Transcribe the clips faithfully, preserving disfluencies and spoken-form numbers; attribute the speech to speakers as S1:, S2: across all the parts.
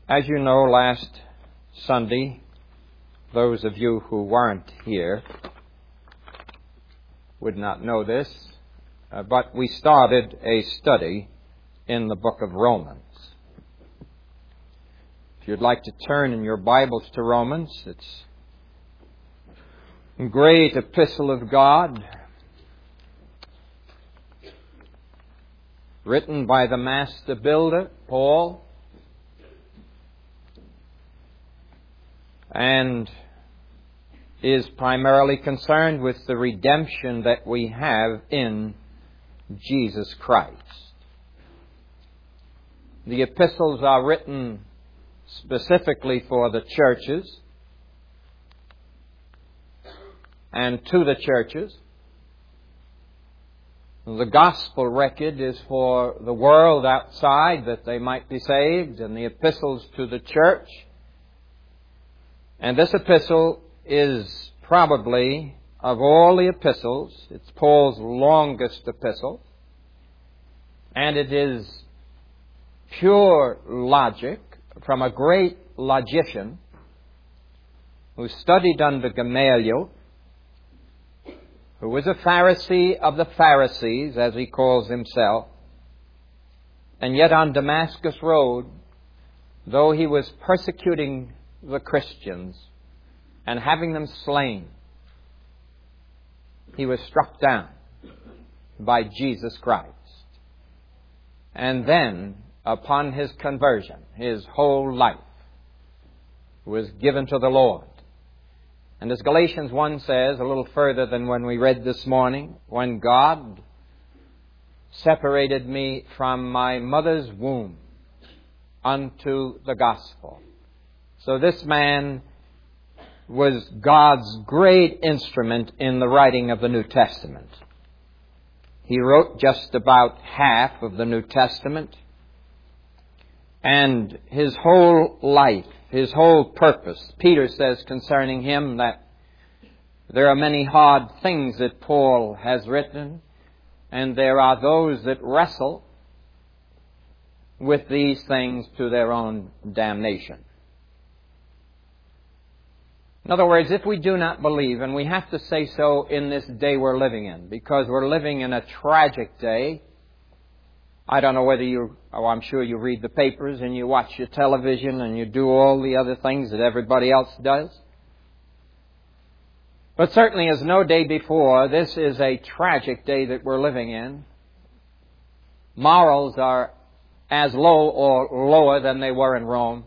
S1: As you know, last Sunday, those of you who weren't here would not know this, uh, but we started a study in the book of Romans. If you'd like to turn in your Bibles to Romans, it's a great epistle of God, written by the master builder, Paul, and is primarily concerned with the redemption that we have in Jesus Christ. The epistles are written specifically for the churches and to the churches. The gospel record is for the world outside that they might be saved, and the epistles to the church. And this epistle is probably, of all the epistles, it's Paul's longest epistle, and it is pure logic from a great logician who studied under Gamaliel, who was a Pharisee of the Pharisees, as he calls himself, and yet on Damascus Road, though he was persecuting the Christians and having them slain, he was struck down by Jesus Christ. And then, upon his conversion, his whole life was given to the Lord. And as Galatians one says, a little further than when we read this morning, when God separated me from my mother's womb unto the gospel. So this man was God's great instrument in the writing of the New Testament. He wrote just about half of the New Testament, and his whole life, his whole purpose, Peter says concerning him that there are many hard things that Paul has written, and there are those that wrestle with these things to their own damnation. In other words, if we do not believe, and we have to say so in this day we're living in, because we're living in a tragic day. I don't know whether you, oh, I'm sure you read the papers and you watch your television and you do all the other things that everybody else does. But certainly as no day before, this is a tragic day that we're living in. Morals are as low or lower than they were in Rome.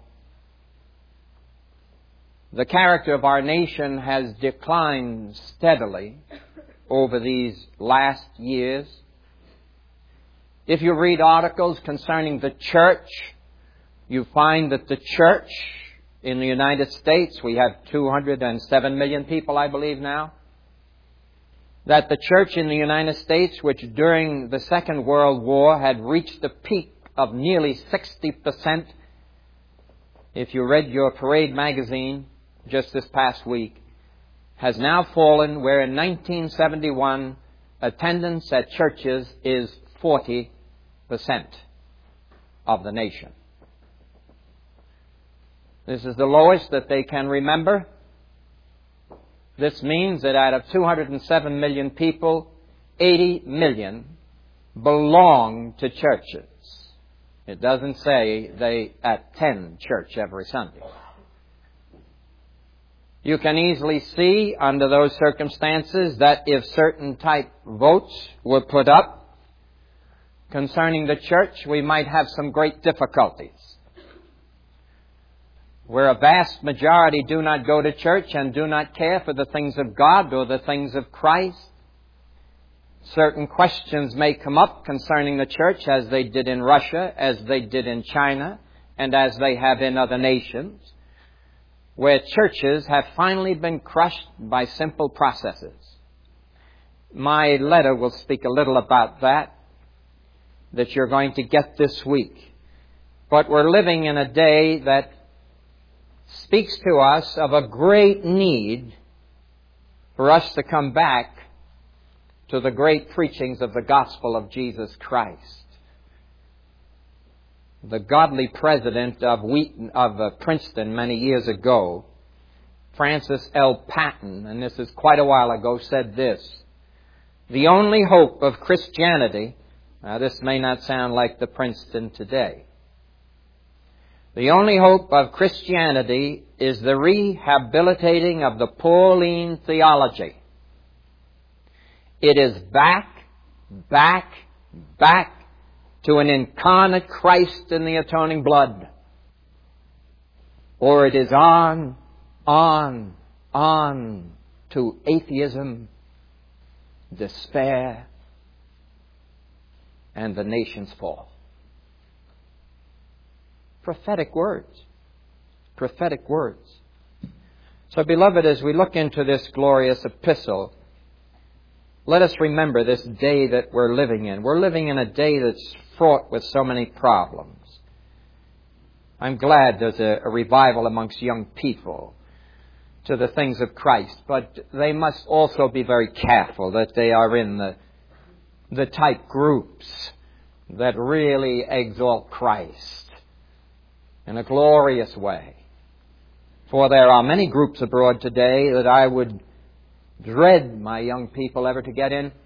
S1: The character of our nation has declined steadily over these last years. If you read articles concerning the church, you find that the church in the United States, we have two hundred seven million people, I believe now, that the church in the United States, which during the Second World War had reached the peak of nearly sixty percent, if you read your Parade magazine just this past week, has now fallen where in nineteen seventy-one attendance at churches is forty percent of the nation. This is the lowest that they can remember. This means that out of two hundred seven million people, eighty million belong to churches. It doesn't say they attend church every Sunday. You can easily see under those circumstances that if certain type votes were put up concerning the church, we might have some great difficulties. Where a vast majority do not go to church and do not care for the things of God or the things of Christ, certain questions may come up concerning the church, as they did in Russia, as they did in China, and as they have in other nations, where churches have finally been crushed by simple processes. My letter will speak a little about that, that you're going to get this week. But we're living in a day that speaks to us of a great need for us to come back to the great preachings of the gospel of Jesus Christ. the godly president of Wheaton, of uh, Princeton many years ago, Francis L. Patton, and this is quite a while ago, said this: "The only hope of Christianity," now this may not sound like the Princeton today, "the only hope of Christianity is the rehabilitating of the Pauline theology. It is back, back, back to an incarnate Christ in the atoning blood. Or it is on, on, on to atheism, despair, and the nation's fall." Prophetic words. Prophetic words. So, beloved, as we look into this glorious epistle, let us remember this day that we're living in. We're living in a day that's fraught with so many problems. I'm glad there's a, a revival amongst young people to the things of Christ, but they must also be very careful that they are in the, the type groups that really exalt Christ in a glorious way. For there are many groups abroad today that I would dread my young people ever to get in.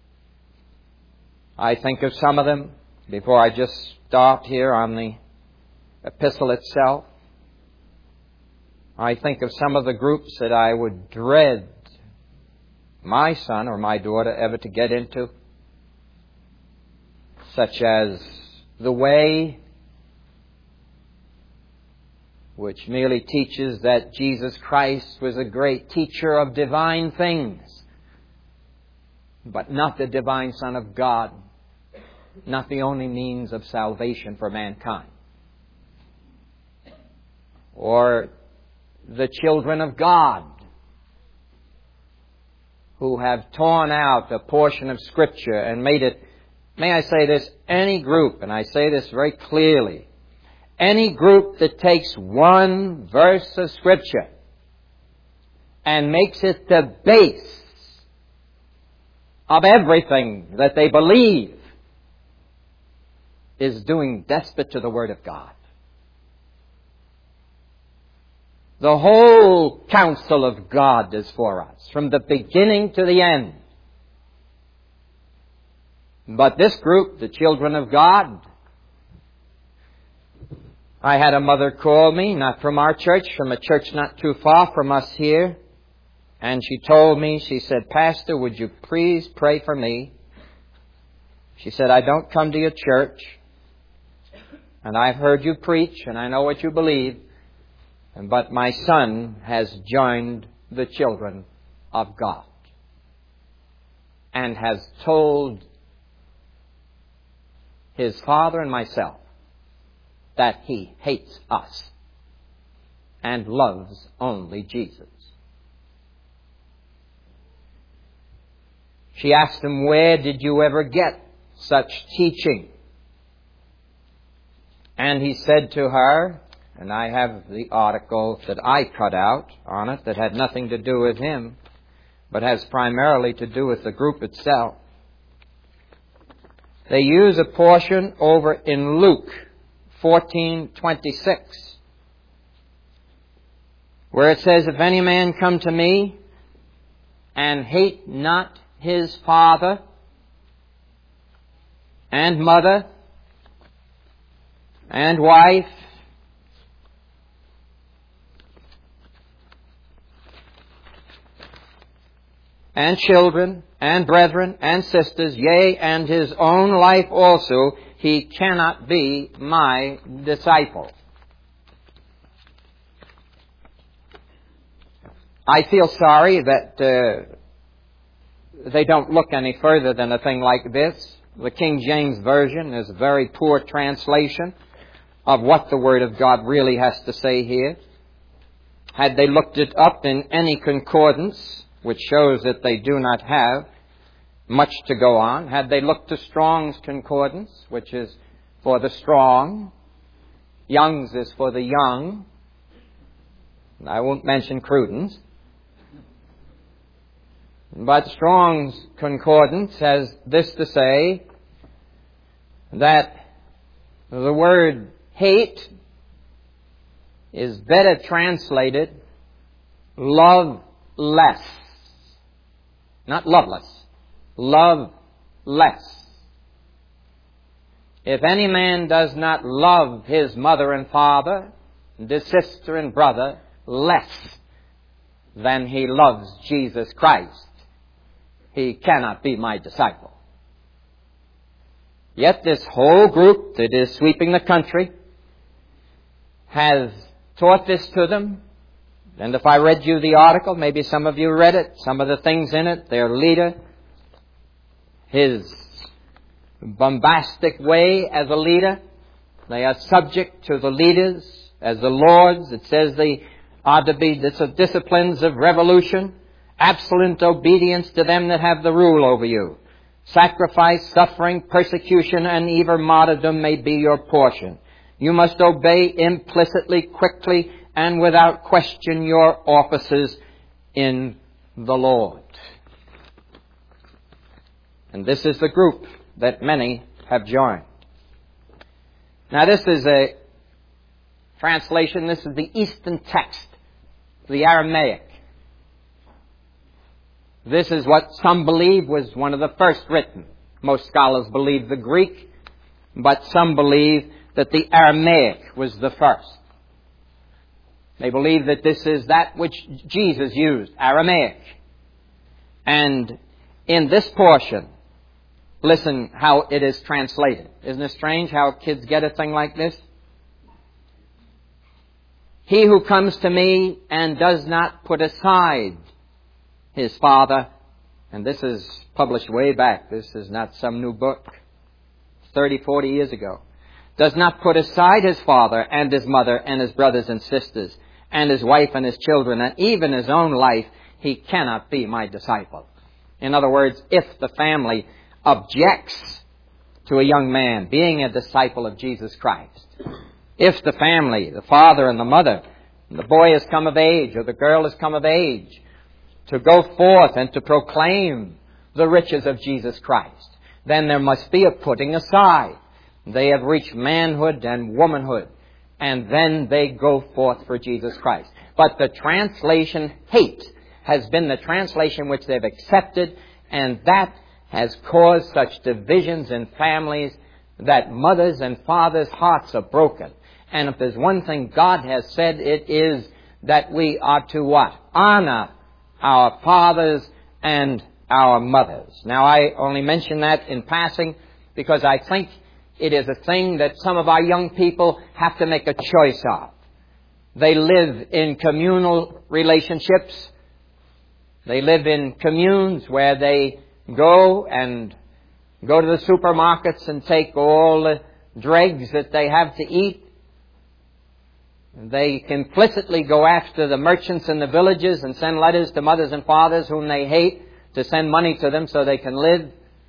S1: I think of some of them before I just start here on the epistle itself. I think of some of the groups that I would dread my son or my daughter ever to get into, such as the Way, which merely teaches that Jesus Christ was a great teacher of divine things, but not the divine Son of God, not the only means of salvation for mankind. Or the children of God, who have torn out a portion of Scripture and made it, may I say this, any group, and I say this very clearly, any group that takes one verse of Scripture and makes it the base of everything that they believe is doing despite to the Word of God. The whole counsel of God is for us, from the beginning to the end. But this group, the children of God, I had a mother call me, not from our church, from a church not too far from us here, and she told me, she said, "Pastor, would you please pray for me?" She said, "I don't come to your church, and I've heard you preach, and I know what you believe, but my son has joined the children of God and has told his father and myself that he hates us and loves only Jesus." She asked him, "Where did you ever get such teaching?" And he said to her, and I have the article that I cut out on it that had nothing to do with him, but has primarily to do with the group itself. They use a portion over in Luke fourteen twenty-six, where it says, "If any man come to me and hate not his father and mother and wife and children and brethren and sisters, yea, and his own life also, he cannot be my disciple." I feel sorry that uh, they don't look any further than a thing like this. The King James Version is a very poor translation of what the Word of God really has to say here. Had they looked it up in any concordance, which shows that they do not have much to go on, had they looked to Strong's Concordance, which is for the strong, Young's is for the young, I won't mention Cruden's, but Strong's Concordance has this to say, that The word hate is better translated love less. Not loveless. Love less. If any man does not love his mother and father, and his sister and brother less than he loves Jesus Christ, he cannot be my disciple. Yet this whole group that is sweeping the country has taught this to them. And if I read you the article, maybe some of you read it, some of the things in it, their leader, his bombastic way as a leader, they are subject to the leaders as the lords. It says they are to be disciplines of revolution, absolute obedience to them that have the rule over you. Sacrifice, suffering, persecution, and even martyrdom may be your portion. You must obey implicitly, quickly, and without question your officers in the Lord. And this is the group that many have joined. Now this is a translation, this is the Eastern text, the Aramaic. This is what some believe was one of the first written. Most scholars believe the Greek, but some believe that the Aramaic was the first. They believe that this is that which Jesus used, Aramaic. And in this portion, listen how it is translated. Isn't it strange how kids get a thing like this? He who comes to me and does not put aside his father, and this is published way back, this is not some new book, thirty, forty years ago, does not put aside his father and his mother and his brothers and sisters and his wife and his children and even his own life, he cannot be my disciple. In other words, if the family objects to a young man being a disciple of Jesus Christ, if the family, the father and the mother, and the boy has come of age or the girl has come of age to go forth and to proclaim the riches of Jesus Christ, then there must be a putting aside. They have reached manhood and womanhood, and then they go forth for Jesus Christ. But the translation hate has been the translation which they've accepted, and that has caused such divisions in families that mothers' and fathers' hearts are broken. And if there's one thing God has said, it is that we are to what? Honor our fathers and our mothers. Now, I only mention that in passing because I think it is a thing that some of our young people have to make a choice of. They live in communal relationships. They live in communes where they go and go to the supermarkets and take all the dregs that they have to eat. They implicitly go after the merchants in the villages and send letters to mothers and fathers whom they hate to send money to them so they can live.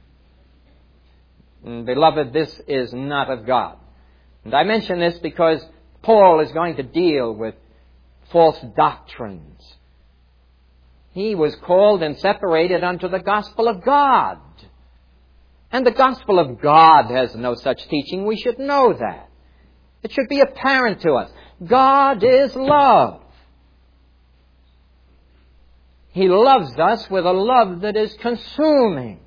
S1: And beloved, this is not of God. And I mention this because Paul is going to deal with false doctrines. He was called and separated unto the gospel of God. And the gospel of God has no such teaching. We should know that. It should be apparent to us. God is love. He loves us with a love that is consuming.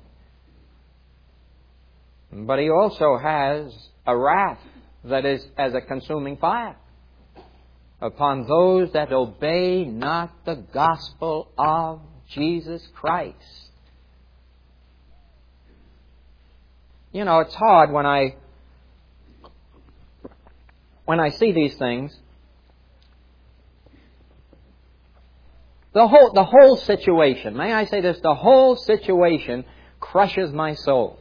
S1: But He also has a wrath that is as a consuming fire upon those that obey not the gospel of Jesus Christ. You know, it's hard when I when I see these things. The whole the whole situation, may I say this, the whole situation crushes my soul.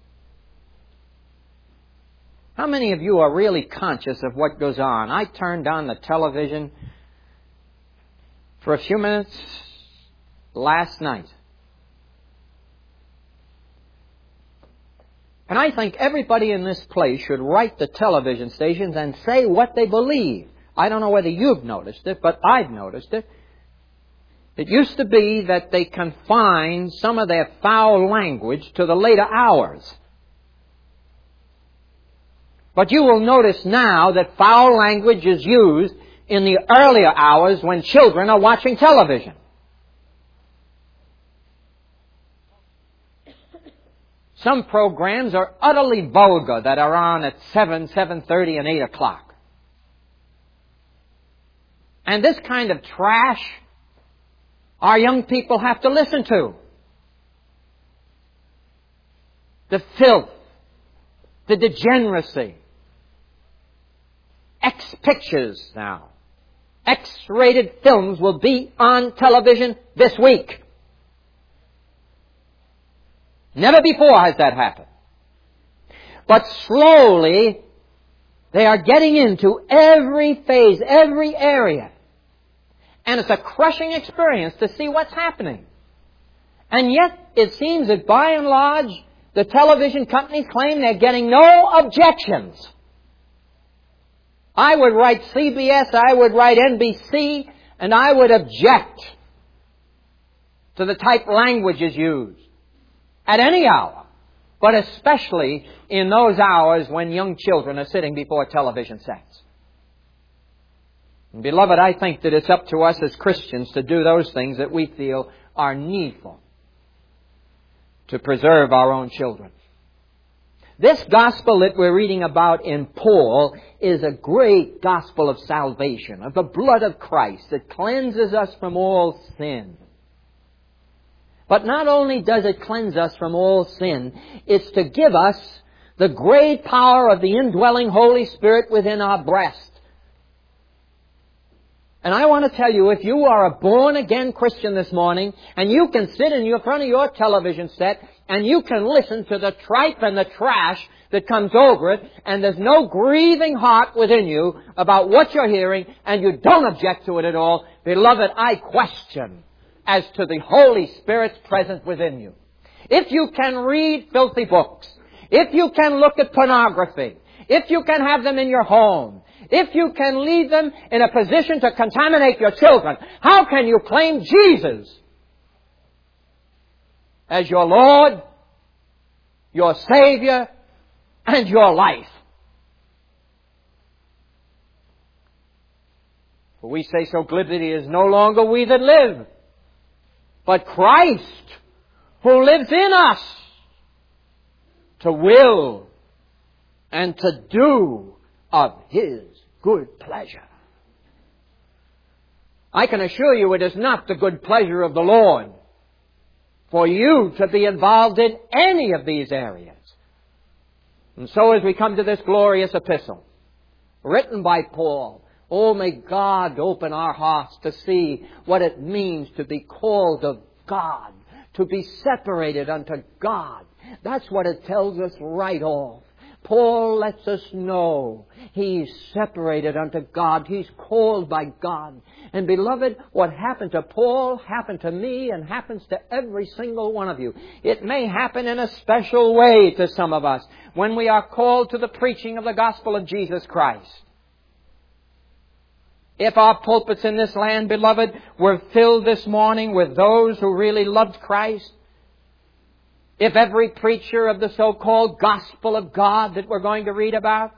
S1: How many of you are really conscious of what goes on? I turned on the television for a few minutes last night. And I think everybody in this place should write the television stations and say what they believe. I don't know whether you've noticed it, but I've noticed it. It used to be that they confined some of their foul language to the later hours. But you will notice now that foul language is used in the earlier hours when children are watching television. Some programs are utterly vulgar that are on at seven, seven thirty, and eight o'clock. And this kind of trash our young people have to listen to. The filth, the degeneracy. X pictures now. X-rated films will be on television this week. Never before has that happened. But slowly, they are getting into every phase, every area. And it's a crushing experience to see what's happening. And yet, it seems that by and large, the television companies claim they're getting no objections. I would write C B S, I would write N B C, and I would object to the type languages used at any hour, but especially in those hours when young children are sitting before television sets. And beloved, I think that it's up to us as Christians to do those things that we feel are needful to preserve our own children. This gospel that we're reading about in Paul is a great gospel of salvation, of the blood of Christ that cleanses us from all sin. But not only does it cleanse us from all sin, it's to give us the great power of the indwelling Holy Spirit within our breast. And I want to tell you, if you are a born-again Christian this morning, and you can sit in your front of your television set, and you can listen to the tripe and the trash that comes over it, and there's no grieving heart within you about what you're hearing, and you don't object to it at all, beloved, I question as to the Holy Spirit's presence within you. If you can read filthy books, if you can look at pornography, if you can have them in your home, if you can leave them in a position to contaminate your children, how can you claim Jesus as your Lord, your Savior, and your life? For we say so glibly, it is no longer we that live, but Christ who lives in us to will and to do of His good pleasure. I can assure you it is not the good pleasure of the Lord for you to be involved in any of these areas. And so as we come to this glorious epistle, written by Paul, oh, may God open our hearts to see what it means to be called of God, to be separated unto God. That's what it tells us right off. Paul lets us know he's separated unto God. He's called by God. And beloved, what happened to Paul happened to me and happens to every single one of you. It may happen in a special way to some of us when we are called to the preaching of the gospel of Jesus Christ. If our pulpits in this land, beloved, were filled this morning with those who really loved Christ, if every preacher of the so-called gospel of God that we're going to read about,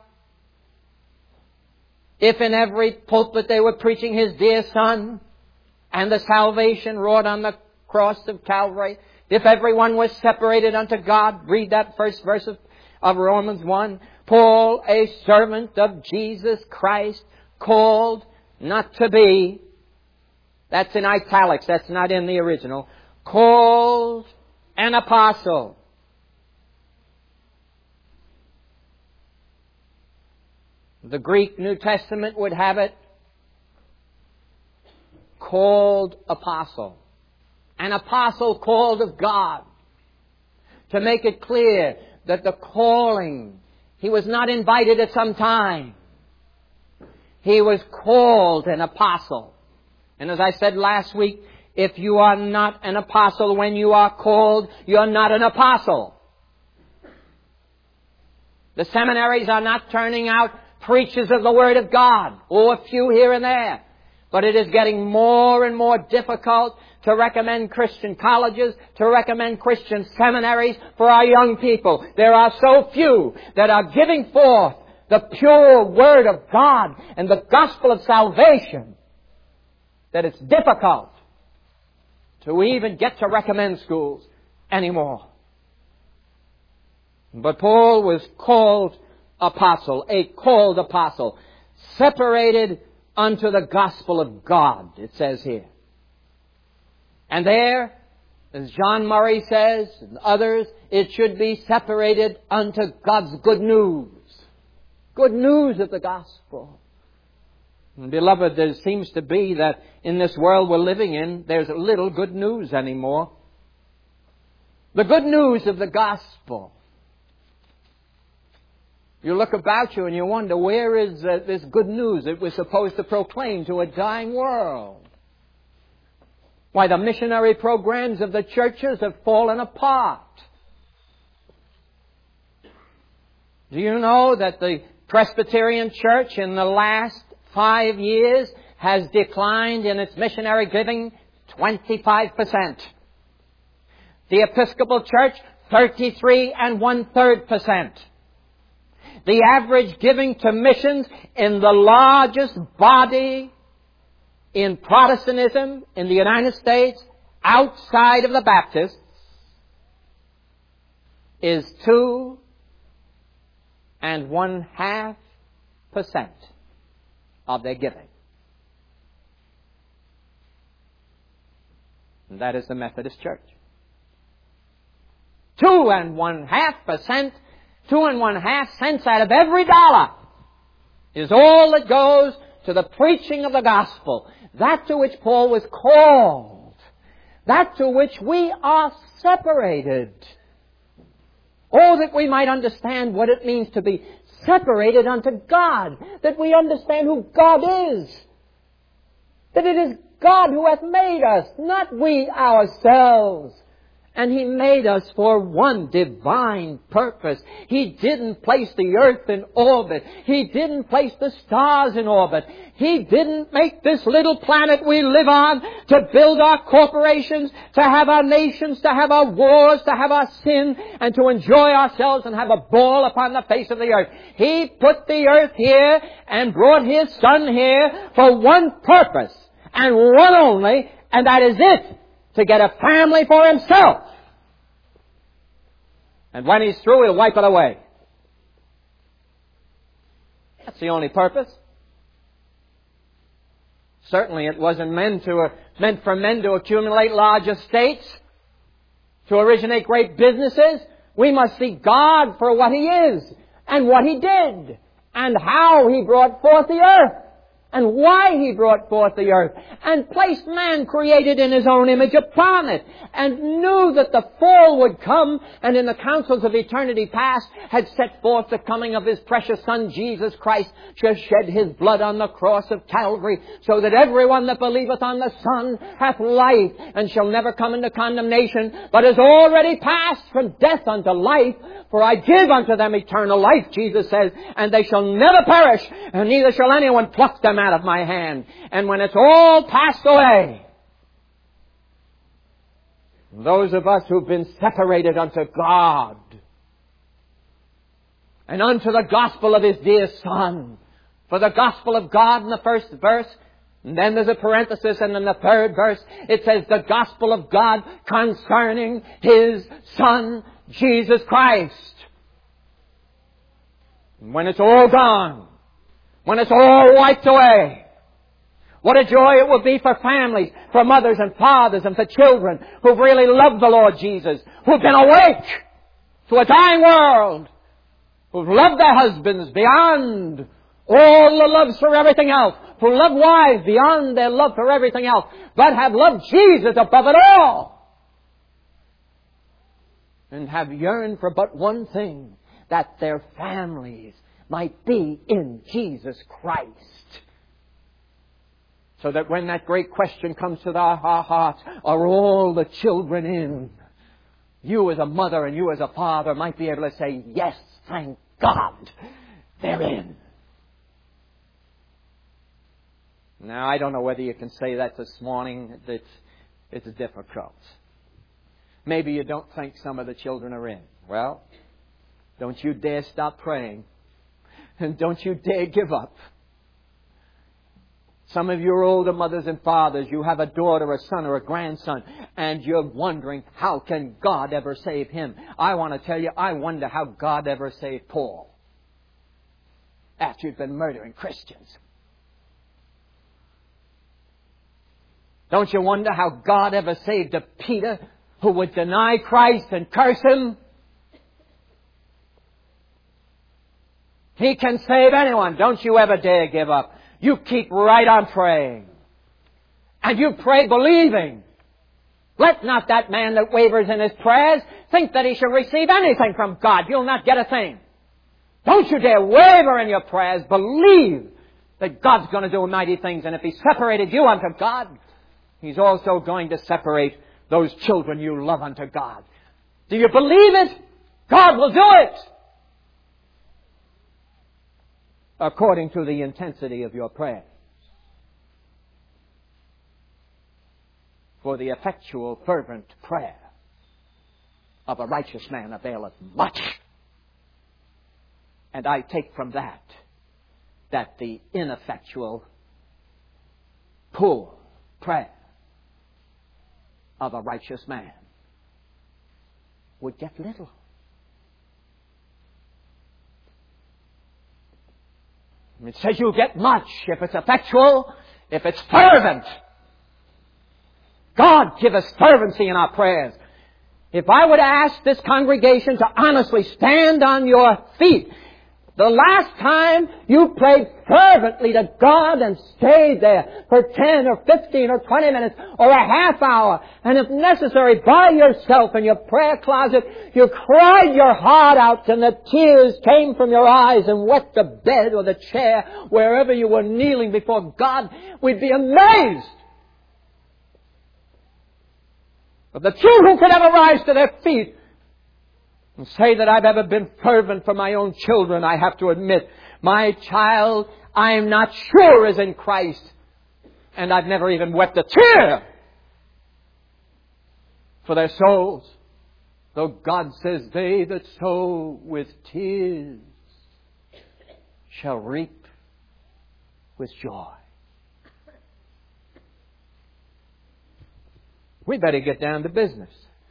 S1: if in every pulpit they were preaching His dear Son and the salvation wrought on the cross of Calvary, if everyone was separated unto God, read that first verse of, of Romans one, Paul, a servant of Jesus Christ, called not to be, that's in italics, that's not in the original, called an apostle. The Greek New Testament would have it called apostle. An apostle called of God. To make it clear that the calling, he was not invited at some time. He was called an apostle. And as I said last week, if you are not an apostle when you are called, you're not an apostle. The seminaries are not turning out preachers of the Word of God, or a few here and there. But it is getting more and more difficult to recommend Christian colleges, to recommend Christian seminaries for our young people. There are so few that are giving forth the pure Word of God and the gospel of salvation that it's difficult to even get to recommend schools anymore. But Paul was called apostle, a called apostle, separated unto the gospel of God, it says here. And there, as John Murray says, and others, it should be separated unto God's good news. Good news of the gospel. And beloved, there seems to be that in this world we're living in, there's little good news anymore. The good news of the gospel. You look about you and you wonder, where is uh, this good news that we're supposed to proclaim to a dying world? Why, the missionary programs of the churches have fallen apart. Do you know that the Presbyterian Church in the last five years has declined in its missionary giving twenty-five percent? The Episcopal Church, thirty-three and one-third percent. The average giving to missions in the largest body in Protestantism in the United States, outside of the Baptists, is two and one half percent of their giving. And that is the Methodist Church. Two and one half percent, two and one half cents out of every dollar is all that goes to the preaching of the gospel. That to which Paul was called. That to which we are separated. Oh, that we might understand what it means to be separated unto God. That we understand who God is. That it is God who hath made us, not we ourselves. And He made us for one divine purpose. He didn't place the earth in orbit. He didn't place the stars in orbit. He didn't make this little planet we live on to build our corporations, to have our nations, to have our wars, to have our sin, and to enjoy ourselves and have a ball upon the face of the earth. He put the earth here and brought His Son here for one purpose, and one only, and that is it. To get a family for Himself. And when He's through, He'll wipe it away. That's the only purpose. Certainly it wasn't meant to uh, meant for men to accumulate large estates, to originate great businesses. We must see God for what He is, and what He did, and how He brought forth the earth. And why He brought forth the earth, and placed man created in His own image upon it, and knew that the fall would come, and in the councils of eternity past had set forth the coming of His precious Son, Jesus Christ, to shed His blood on the cross of Calvary, so that everyone that believeth on the Son hath life, and shall never come into condemnation, but is already passed from death unto life. For I give unto them eternal life, Jesus says, and they shall never perish, and neither shall anyone pluck them out of my hand. And when it's all passed away, those of us who've been separated unto God and unto the gospel of His dear Son, for the gospel of God in the first verse, and then there's a parenthesis, and in the third verse it says the gospel of God concerning His Son, Jesus Christ. When it's all gone, when it's all wiped away, what a joy it will be for families, for mothers and fathers and for children who've really loved the Lord Jesus, who've been awake to a dying world, who've loved their husbands beyond all the loves for everything else, who love wives beyond their love for everything else, but have loved Jesus above it all, and have yearned for but one thing, that their families might be in Jesus Christ. So that when that great question comes to our hearts, are all the children in? You as a mother and you as a father might be able to say, yes, thank God, they're in. Now, I don't know whether you can say that this morning. It's, it's difficult. Maybe you don't think some of the children are in. Well, don't you dare stop praying. And don't you dare give up. Some of your older mothers and fathers, you have a daughter, a son, or a grandson, and you're wondering, how can God ever save him? I want to tell you, I wonder how God ever saved Paul after he'd been murdering Christians. Don't you wonder how God ever saved a Peter who would deny Christ and curse him? He can save anyone. Don't you ever dare give up. You keep right on praying. And you pray believing. Let not that man that wavers in his prayers think that he shall receive anything from God. You'll not get a thing. Don't you dare waver in your prayers. Believe that God's going to do mighty things. And if He separated you unto God, He's also going to separate those children you love unto God. Do you believe it? God will do it. According to the intensity of your prayers. For the effectual, fervent prayer of a righteous man availeth much. And I take from that that the ineffectual, poor prayer of a righteous man would get little. It says you'll get much if it's effectual, if it's fervent. God, give us fervency in our prayers. If I were to ask this congregation to honestly stand on your feet, the last time you prayed fervently to God and stayed there for ten or fifteen or twenty minutes or a half hour, and if necessary by yourself in your prayer closet, you cried your heart out and the tears came from your eyes and wet the bed or the chair wherever you were kneeling before God, we'd be amazed. But the few who could ever rise to their feet and say that I've ever been fervent for my own children, I have to admit, my child, I'm not sure is in Christ. And I've never even wept a tear for their souls. Though God says, they that sow with tears shall reap with joy. We better get down to business.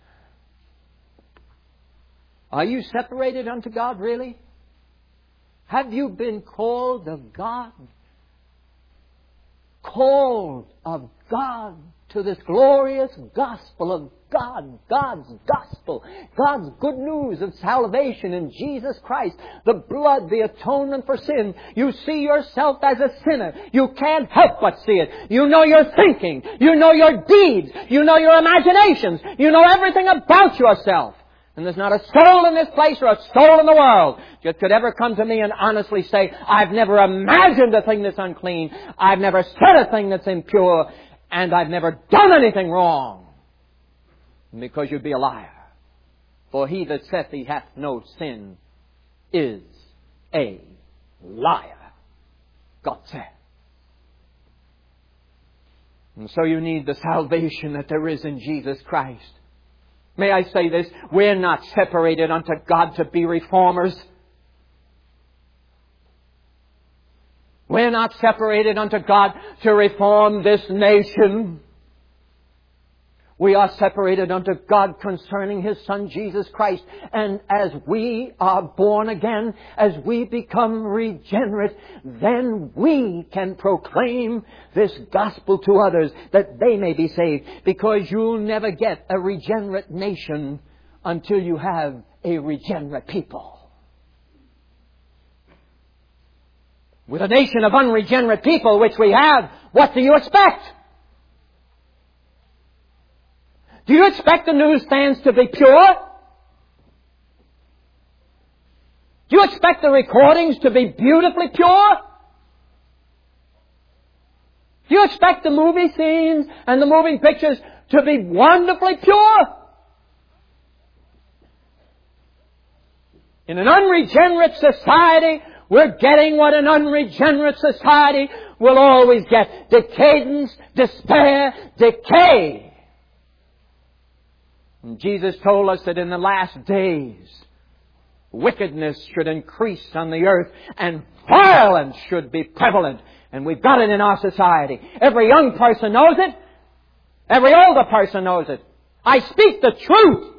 S1: Are you separated unto God, really? Have you been called of God? Called of God to this glorious gospel of God, God's gospel, God's good news of salvation in Jesus Christ, the blood, the atonement for sin. You see yourself as a sinner. You can't help but see it. You know your thinking. You know your deeds. You know your imaginations. You know everything about yourself. And there's not a soul in this place or a soul in the world that could ever come to me and honestly say, I've never imagined a thing that's unclean. I've never said a thing that's impure. And I've never done anything wrong. Because you'd be a liar. For he that saith he hath no sin is a liar. God said. And so you need the salvation that there is in Jesus Christ. May I say this? We're not separated unto God to be reformers. We're not separated unto God to reform this nation. We are separated unto God concerning His Son Jesus Christ. And as we are born again, as we become regenerate, then we can proclaim this gospel to others that they may be saved. Because you'll never get a regenerate nation until you have a regenerate people. With a nation of unregenerate people, which we have, what do you expect? Do you expect the newsstands to be pure? Do you expect the recordings to be beautifully pure? Do you expect the movie scenes and the moving pictures to be wonderfully pure? In an unregenerate society, we're getting what an unregenerate society will always get. Decadence, despair, decay. And Jesus told us that in the last days, wickedness should increase on the earth and violence should be prevalent. And we've got it in our society. Every young person knows it. Every older person knows it. I speak the truth.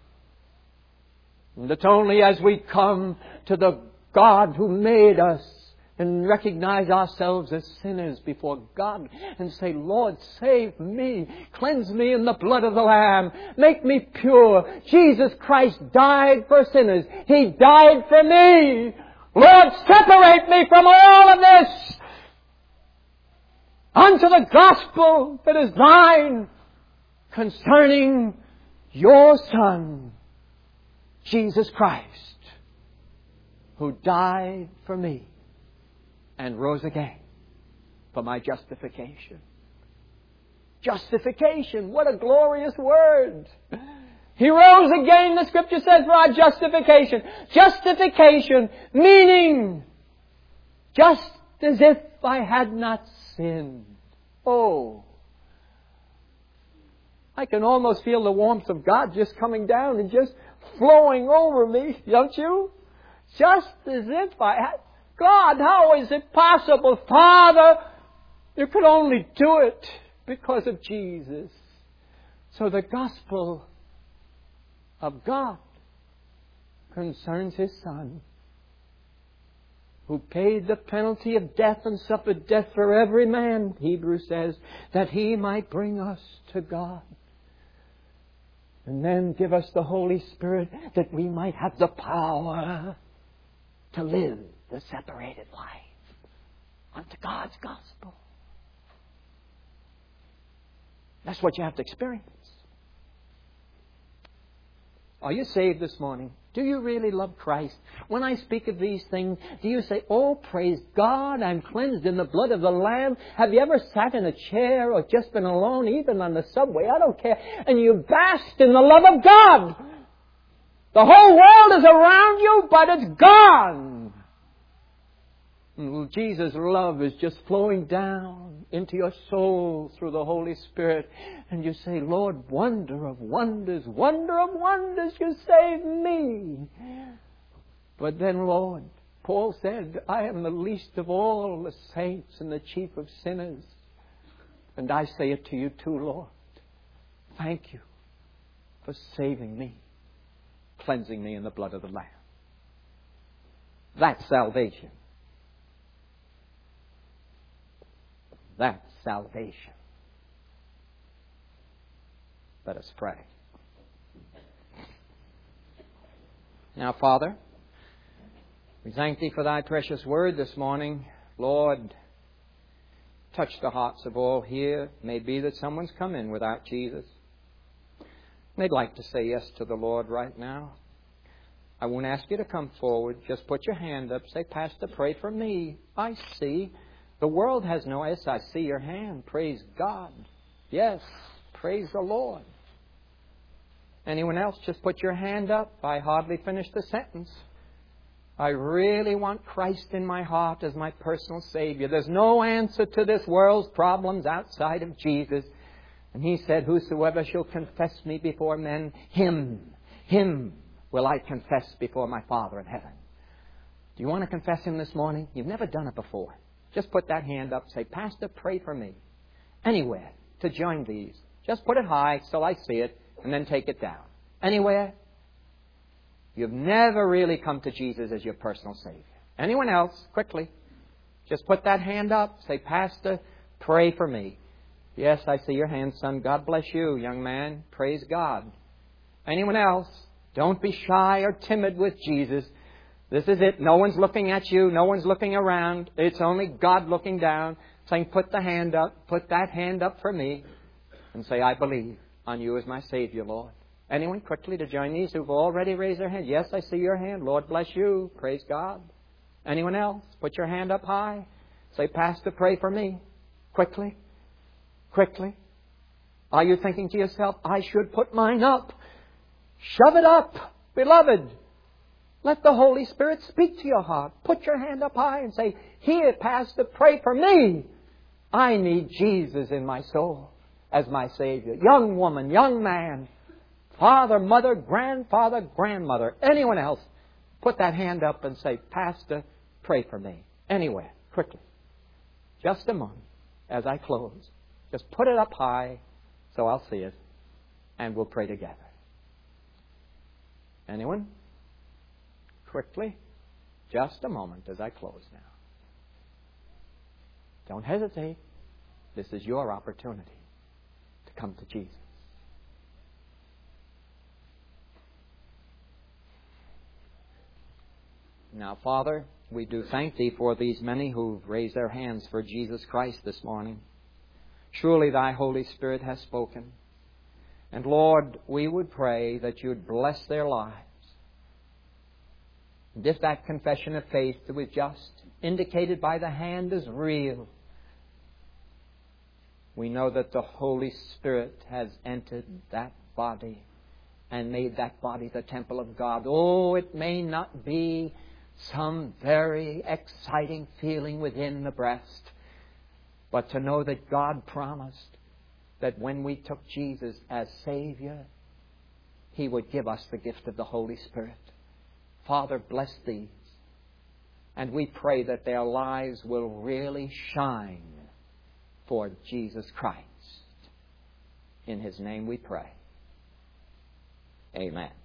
S1: And it's only as we come to the God who made us and recognize ourselves as sinners before God and say, Lord, save me. Cleanse me in the blood of the Lamb. Make me pure. Jesus Christ died for sinners. He died for me. Lord, separate me from all of this unto the gospel that is thine concerning your Son, Jesus Christ, who died for me and rose again for my justification. Justification, what a glorious word. He rose again, the Scripture says, for our justification. Justification, meaning just as if I had not sinned. Oh, I can almost feel the warmth of God just coming down and just flowing over me, don't you? Just as if I had... God, how is it possible? Father, you could only do it because of Jesus. So the gospel of God concerns His Son, who paid the penalty of death and suffered death for every man, Hebrews says, that He might bring us to God. And then give us the Holy Spirit that we might have the power to live the separated life unto God's gospel. That's what you have to experience. Are you saved this morning? Do you really love Christ? When I speak of these things, do you say, oh, praise God, I'm cleansed in the blood of the Lamb? Have you ever sat in a chair or just been alone, even on the subway? I don't care. And you basked in the love of God. The whole world is around you, but it's gone. Jesus' love is just flowing down into your soul through the Holy Spirit. And you say, Lord, wonder of wonders, wonder of wonders, you saved me. But then, Lord, Paul said, I am the least of all the saints and the chief of sinners. And I say it to you too, Lord. Thank you for saving me, cleansing me in the blood of the Lamb. That's salvation. That's salvation. Let us pray. Now, Father, we thank Thee for Thy precious word this morning. Lord, touch the hearts of all here. It may be that someone's come in without Jesus. They'd like to say yes to the Lord right now. I won't ask you to come forward. Just put your hand up. Say, Pastor, pray for me. I see. The world has no yes. I see your hand. Praise God. Yes. Praise the Lord. Anyone else? Just put your hand up. I hardly finished the sentence. I really want Christ in my heart as my personal Savior. There's no answer to this world's problems outside of Jesus. And He said, whosoever shall confess me before men, him, him will I confess before my Father in heaven. Do you want to confess Him this morning? You've never done it before. Just put that hand up. Say, Pastor, pray for me. Anywhere to join these. Just put it high so I see it, and then take it down. Anywhere. You've never really come to Jesus as your personal Savior. Anyone else? Quickly. Just put that hand up. Say, Pastor, pray for me. Yes, I see your hand, son. God bless you, young man. Praise God. Anyone else? Don't be shy or timid with Jesus. This is it. No one's looking at you. No one's looking around. It's only God looking down, saying, put the hand up. Put that hand up for me. And say, I believe on you as my Savior, Lord. Anyone quickly to join these who've already raised their hand? Yes, I see your hand. Lord bless you. Praise God. Anyone else? Put your hand up high. Say, Pastor, pray for me. Quickly. Quickly. Are you thinking to yourself, I should put mine up? Shove it up, beloved. Let the Holy Spirit speak to your heart. Put your hand up high and say, here, Pastor, pray for me. I need Jesus in my soul as my Savior. Young woman, young man, father, mother, grandfather, grandmother, anyone else, Put that hand up and say, Pastor, pray for me. Anywhere, quickly. Just a moment as I close. Just put it up high so I'll see it, and we'll pray together. Anyone? Quickly. Just a moment as I close now. Don't hesitate. This is your opportunity to come to Jesus. Now, Father, we do thank Thee for these many who've raised their hands for Jesus Christ this morning. Surely Thy Holy Spirit has spoken. And Lord, we would pray that You'd bless their lives. And if that confession of faith that was just indicated by the hand is real, we know that the Holy Spirit has entered that body and made that body the temple of God. Oh, it may not be some very exciting feeling within the breast, but to know that God promised that when we took Jesus as Savior, He would give us the gift of the Holy Spirit. Father, bless these. And we pray that their lives will really shine for Jesus Christ. In His name we pray. Amen.